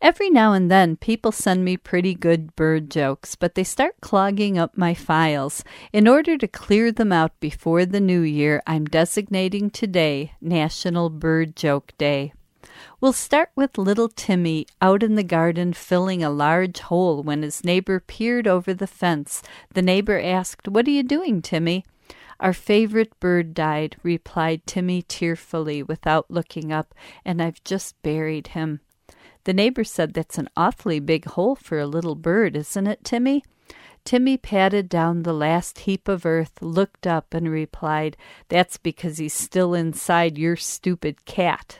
Every now and then, people send me pretty good bird jokes, but they start clogging up my files. In order to clear them out before the new year, I'm designating today National Bird Joke Day. We'll start with little Timmy out in the garden filling a large hole when his neighbor peered over the fence. The neighbor asked, "What are you doing, Timmy?" "Our favorite bird died," replied Timmy tearfully without looking up, "and I've just buried him." The neighbor said, "That's an awfully big hole for a little bird, isn't it, Timmy?" Timmy patted down the last heap of earth, looked up, and replied, "That's because he's still inside your stupid cat."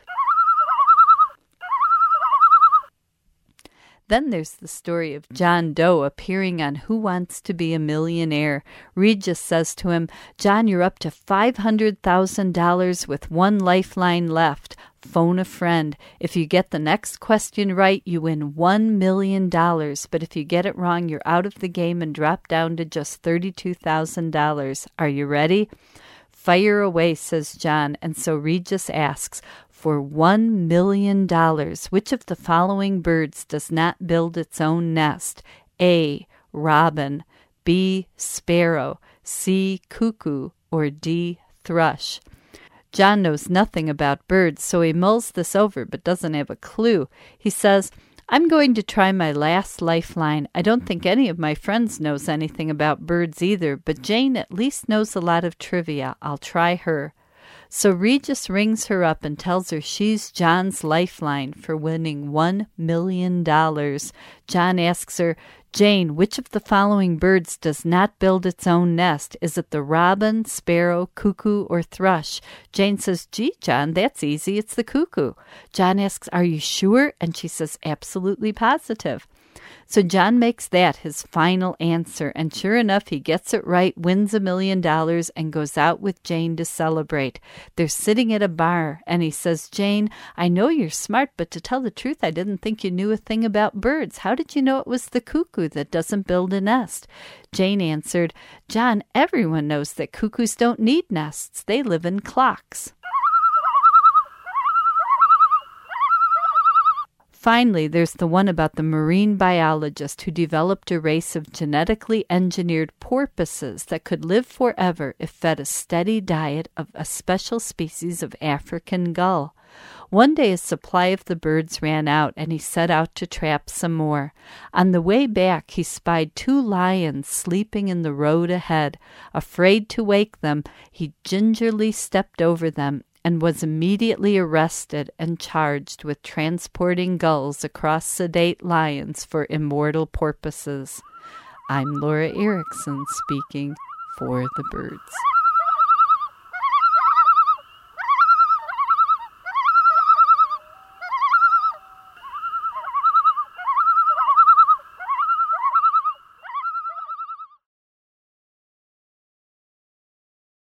Then there's the story of John Doe appearing on Who Wants to Be a Millionaire. Regis says to him, "John, you're up to $500,000 with one lifeline left. Phone a friend. If you get the next question right, you win $1 million. But if you get it wrong, you're out of the game and drop down to just $32,000. Are you ready?" "Fire away," says John, and so Regis asks, "For $1 million, which of the following birds does not build its own nest? A. Robin, B. Sparrow, C. Cuckoo, or D. Thrush?" John knows nothing about birds, so he mulls this over but doesn't have a clue. He says, "I'm going to try my last lifeline. I don't think any of my friends knows anything about birds either, but Jane at least knows a lot of trivia. I'll try her." So Regis rings her up and tells her she's John's lifeline for winning $1 million. John asks her, "Jane, which of the following birds does not build its own nest? Is it the robin, sparrow, cuckoo, or thrush?" Jane says, "Gee, John, that's easy. It's the cuckoo." John asks, "Are you sure?" And she says, "Absolutely positive." So John makes that his final answer, and sure enough, he gets it right, wins $1 million, and goes out with Jane to celebrate. They're sitting at a bar, and he says, "Jane, I know you're smart, but to tell the truth, I didn't think you knew a thing about birds. How did you know it was the cuckoo that doesn't build a nest?" Jane answered, "John, everyone knows that cuckoos don't need nests. They live in clocks." Finally, there's the one about the marine biologist who developed a race of genetically engineered porpoises that could live forever if fed a steady diet of a special species of African gull. One day his supply of the birds ran out, and he set out to trap some more. On the way back, he spied 2 lions sleeping in the road ahead. Afraid to wake them, he gingerly stepped over them and was immediately arrested and charged with transporting gulls across sedate lions for immortal porpoises. I'm Laura Erickson speaking for the birds.